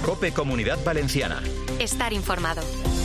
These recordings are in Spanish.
COPE Comunidad Valenciana. Estar informado.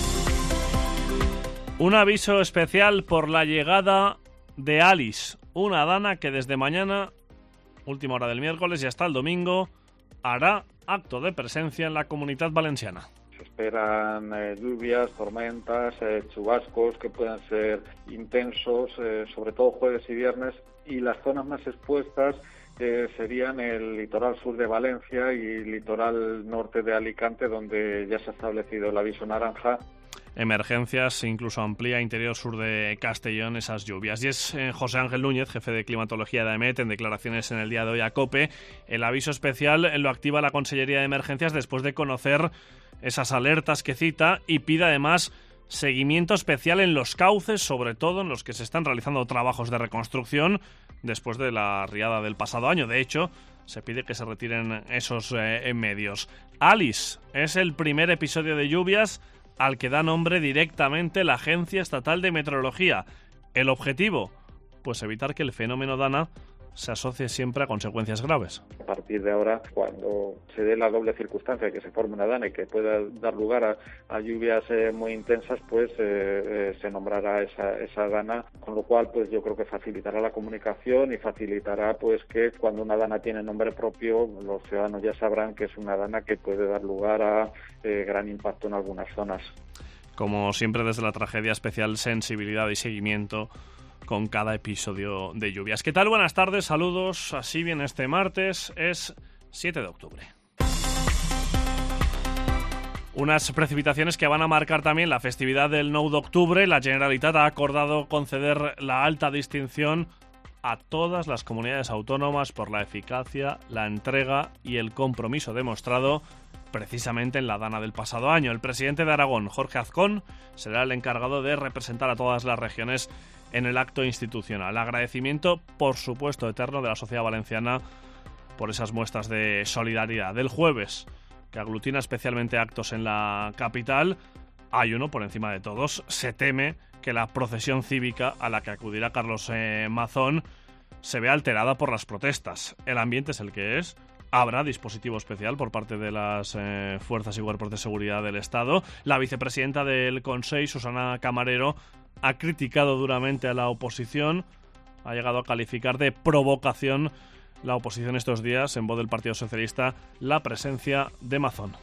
Un aviso especial por la llegada de Alice, una dana que desde mañana, última hora del miércoles y hasta el domingo, hará acto de presencia en la Comunidad Valenciana. Se esperan lluvias, tormentas, chubascos que puedan ser intensos, sobre todo jueves y viernes, y las zonas más expuestas serían el litoral sur de Valencia y el litoral norte de Alicante, donde ya se ha establecido el aviso naranja. Emergencias, incluso amplía interior sur de Castellón esas lluvias. Y es José Ángel Núñez, jefe de climatología de AEMET, en declaraciones en el día de hoy a COPE. El aviso especial lo activa la Consellería de Emergencias después de conocer esas alertas que cita y pide además seguimiento especial en los cauces, sobre todo en los que se están realizando trabajos de reconstrucción después de la riada del pasado año. De hecho, se pide que se retiren esos medios. Alice es el primer episodio de lluvias al que da nombre directamente la Agencia Estatal de Meteorología. ¿El objetivo? Pues evitar que el fenómeno Dana se asocie siempre a consecuencias graves. A partir de ahora, cuando se dé la doble circunstancia de que se forme una dana y que pueda dar lugar a lluvias muy intensas, pues se nombrará esa dana, con lo cual pues yo creo que facilitará la comunicación y facilitará pues que cuando una dana tiene nombre propio, los ciudadanos ya sabrán que es una dana que puede dar lugar a gran impacto en algunas zonas. Como siempre, desde la tragedia, especial sensibilidad y seguimiento con cada episodio de lluvias. ¿Qué tal? Buenas tardes, saludos. Así bien este martes, es 7 de octubre. Unas precipitaciones que van a marcar también la festividad del 9 de octubre. La Generalitat ha acordado conceder la alta distinción a todas las comunidades autónomas por la eficacia, la entrega y el compromiso demostrado precisamente en la dana del pasado año. El presidente de Aragón, Jorge Azcón, será el encargado de representar a todas las regiones en el acto institucional. Agradecimiento, por supuesto, eterno de la sociedad valenciana por esas muestras de solidaridad. Del jueves, que aglutina especialmente actos en la capital, hay uno por encima de todos. Se teme que la procesión cívica a la que acudirá Carlos Mazón se vea alterada por las protestas. El ambiente es el que es. Habrá dispositivo especial por parte de las fuerzas y cuerpos de seguridad del Estado. La vicepresidenta del Consell, Susana Camarero, ha criticado duramente a la oposición, ha llegado a calificar de provocación la oposición estos días, en voz del Partido Socialista, la presencia de Mazón.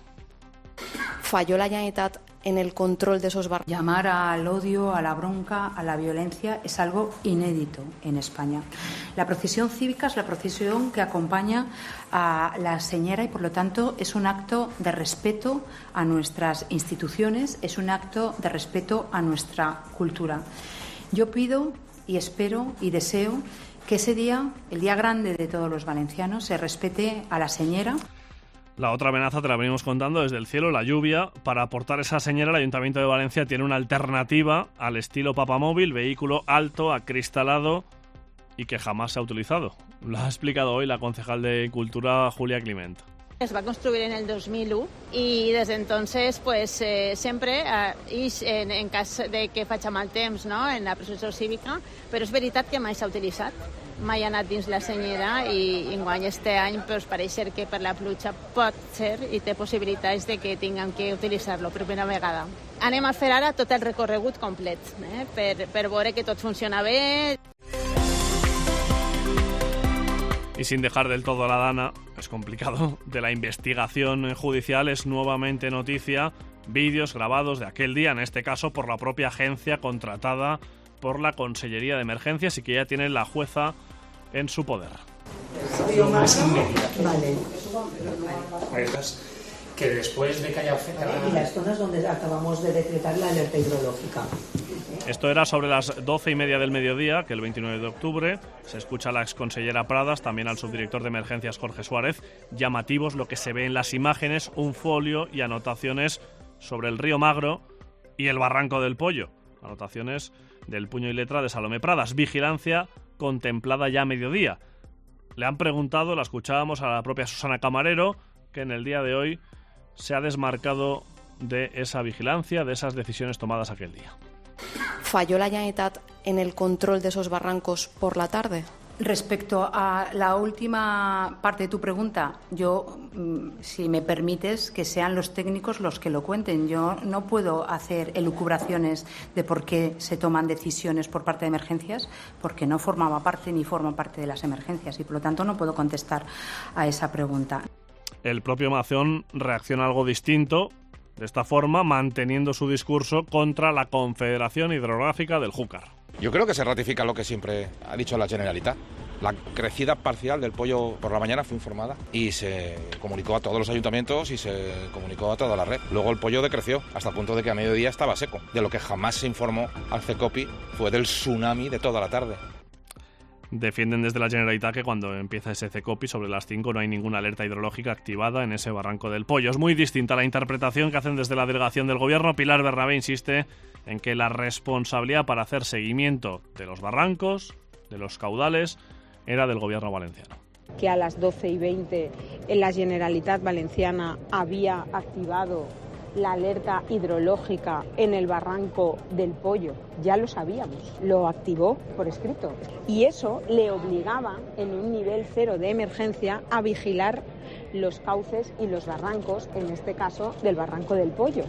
Falló la Generalitat en el control de esos barrios. Llamar al odio, a la bronca, a la violencia es algo inédito en España. La procesión cívica es la procesión que acompaña a la señora y, por lo tanto, es un acto de respeto a nuestras instituciones, es un acto de respeto a nuestra cultura. Yo pido y espero y deseo que ese día, el día grande de todos los valencianos, se respete a la señora. La otra amenaza te la venimos contando desde el cielo, la lluvia. Para aportar esa señal, el Ayuntamiento de Valencia tiene una alternativa al estilo papamóvil, vehículo alto, acristalado y que jamás se ha utilizado. Lo ha explicado hoy la concejal de Cultura, Julia Climent. Es va construir en el 2001 y desde entonces pues sempre i en cas de que faci mal temps, no, en la processió cívica, però és veritat que mai s'ha utilitzat, mai ha anat dins la senyera i enguany este any pues, pareix ser que per la pluja pot ser i té possibilitats de que tinguem que utilitzar-lo per primera vegada. Anem a fer ara tot el recorregut complet per veure que tot funciona bé. Y sin dejar del todo la dana, es complicado, de la investigación judicial, es nuevamente noticia vídeos grabados de aquel día, en este caso por la propia agencia contratada por la Consellería de Emergencias y que ya tiene la jueza en su poder. Vale. Que después de que haya afectado... Y las zonas donde acabamos de decretar la alerta hidrológica. Esto era sobre las 12:30 del mediodía, que el 29 de octubre se escucha a la exconsellera Pradas, también al subdirector de emergencias Jorge Suárez. Llamativos lo que se ve en las imágenes, un folio y anotaciones sobre el río Magro y el barranco del Pollo. Anotaciones del puño y letra de Salomé Pradas. Vigilancia contemplada ya a mediodía. Le han preguntado, la escuchábamos a la propia Susana Camarero, que en el día de hoy se ha desmarcado de esa vigilancia, de esas decisiones tomadas aquel día. ¿Falló la Generalitat en el control de esos barrancos por la tarde? Respecto a la última parte de tu pregunta, yo, si me permites, que sean los técnicos los que lo cuenten. Yo no puedo hacer elucubraciones de por qué se toman decisiones por parte de emergencias, porque no formaba parte ni forma parte de las emergencias y, por lo tanto, no puedo contestar a esa pregunta. El propio Mazón reacciona algo distinto, de esta forma, manteniendo su discurso contra la Confederación Hidrográfica del Júcar. Yo creo que se ratifica lo que siempre ha dicho la Generalitat. La crecida parcial del pollo por la mañana fue informada y se comunicó a todos los ayuntamientos y se comunicó a toda la red. Luego el pollo decreció hasta el punto de que a mediodía estaba seco. De lo que jamás se informó al CECOPI fue del tsunami de toda la tarde. Defienden desde la Generalitat que cuando empieza ese CECOPI sobre las 5 no hay ninguna alerta hidrológica activada en ese barranco del Pollo. Es muy distinta la interpretación que hacen desde la delegación del Gobierno. Pilar Bernabé insiste en que la responsabilidad para hacer seguimiento de los barrancos, de los caudales, era del Gobierno valenciano. Que a las 12:20 en la Generalitat Valenciana había activado la alerta hidrológica en el barranco del Pollo. Ya lo sabíamos, lo activó por escrito. Y eso le obligaba, en un nivel 0 de emergencia, a vigilar los cauces y los barrancos, en este caso del barranco del Pollo.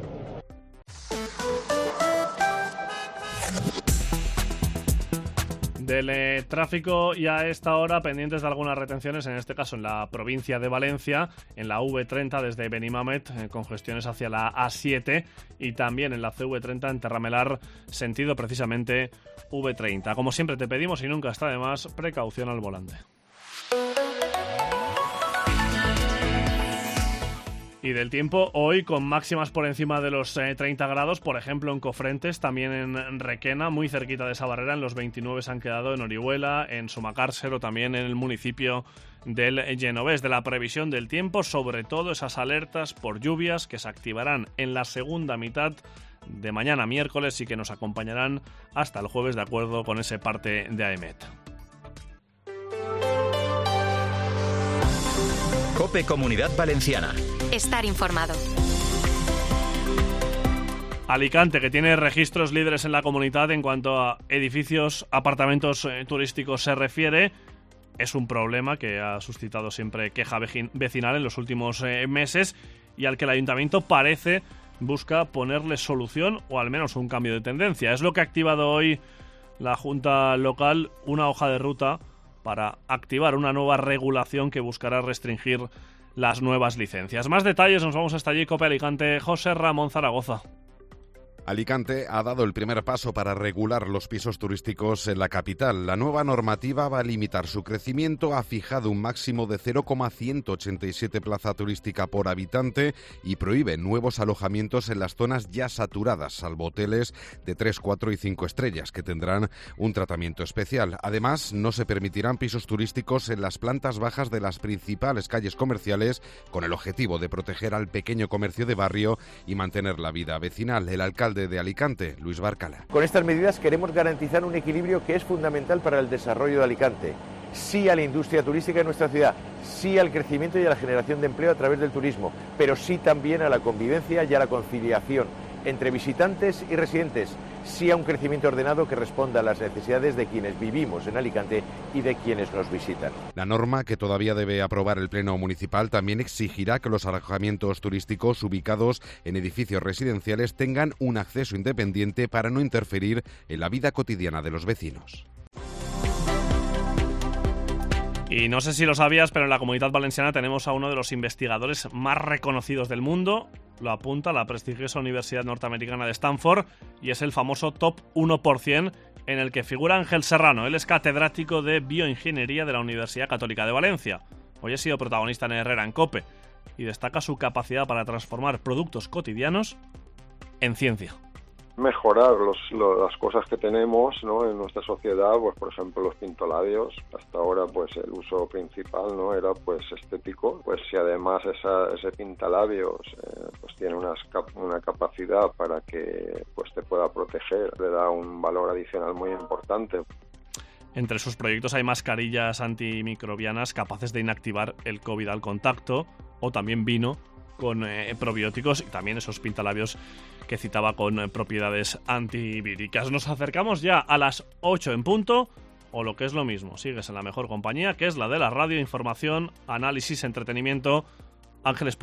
Del tráfico y a esta hora pendientes de algunas retenciones, en este caso en la provincia de Valencia, en la V30 desde Benimamet, congestiones hacia la A7 y también en la CV30 en Terramelar, sentido precisamente V30. Como siempre te pedimos y nunca está de más, precaución al volante. Y del tiempo, hoy con máximas por encima de los 30 grados, por ejemplo en Cofrentes, también en Requena, muy cerquita de esa barrera, en los 29 se han quedado en Orihuela, en Sumacàrcer o también en el municipio del Genovés. De la previsión del tiempo, sobre todo esas alertas por lluvias que se activarán en la segunda mitad de mañana miércoles y que nos acompañarán hasta el jueves de acuerdo con ese parte de AEMET. COPE Comunidad Valenciana. Estar informado. Alicante, que tiene registros líderes en la comunidad en cuanto a edificios, apartamentos turísticos se refiere, es un problema que ha suscitado siempre queja vecinal en los últimos meses y al que el ayuntamiento parece busca ponerle solución o al menos un cambio de tendencia. Es lo que ha activado hoy la Junta Local, una hoja de ruta para activar una nueva regulación que buscará restringir las nuevas licencias. Más detalles, nos vamos hasta allí, COPE Alicante, José Ramón Zaragoza. Alicante ha dado el primer paso para regular los pisos turísticos en la capital. La nueva normativa va a limitar su crecimiento, ha fijado un máximo de 0,187 plaza turística por habitante y prohíbe nuevos alojamientos en las zonas ya saturadas, salvo hoteles de 3, 4 y 5 estrellas, que tendrán un tratamiento especial. Además, no se permitirán pisos turísticos en las plantas bajas de las principales calles comerciales, con el objetivo de proteger al pequeño comercio de barrio y mantener la vida vecinal. El alcalde de Alicante, Luis Barcala. Con estas medidas queremos garantizar un equilibrio que es fundamental para el desarrollo de Alicante. Sí a la industria turística en nuestra ciudad, sí al crecimiento y a la generación de empleo a través del turismo, pero sí también a la convivencia y a la conciliación entre visitantes y residentes, sí a un crecimiento ordenado que responda a las necesidades de quienes vivimos en Alicante y de quienes nos visitan. La norma, que todavía debe aprobar el Pleno Municipal, también exigirá que los alojamientos turísticos ubicados en edificios residenciales tengan un acceso independiente para no interferir en la vida cotidiana de los vecinos. Y no sé si lo sabías, pero en la Comunidad Valenciana tenemos a uno de los investigadores más reconocidos del mundo. Lo apunta la prestigiosa Universidad Norteamericana de Stanford y es el famoso Top 1% en el que figura Ángel Serrano. Él es catedrático de Bioingeniería de la Universidad Católica de Valencia. Hoy ha sido protagonista en Herrera en COPE y destaca su capacidad para transformar productos cotidianos en ciencia. Mejorar las cosas que tenemos, ¿no?, en nuestra sociedad, pues por ejemplo los pintolabios. Hasta ahora pues el uso principal no era pues estético, pues si además ese pintalabios pues tiene una capacidad para que pues te pueda proteger, le da un valor adicional muy importante. Entre sus proyectos hay mascarillas antimicrobianas capaces de inactivar el COVID al contacto, o también vino con probióticos y también esos pintalabios que citaba con propiedades antivíricas. Nos acercamos ya a las 8 en punto. o lo que es lo mismo, sigues en la mejor compañía, que es la de la radio, información, análisis, entretenimiento. Ángeles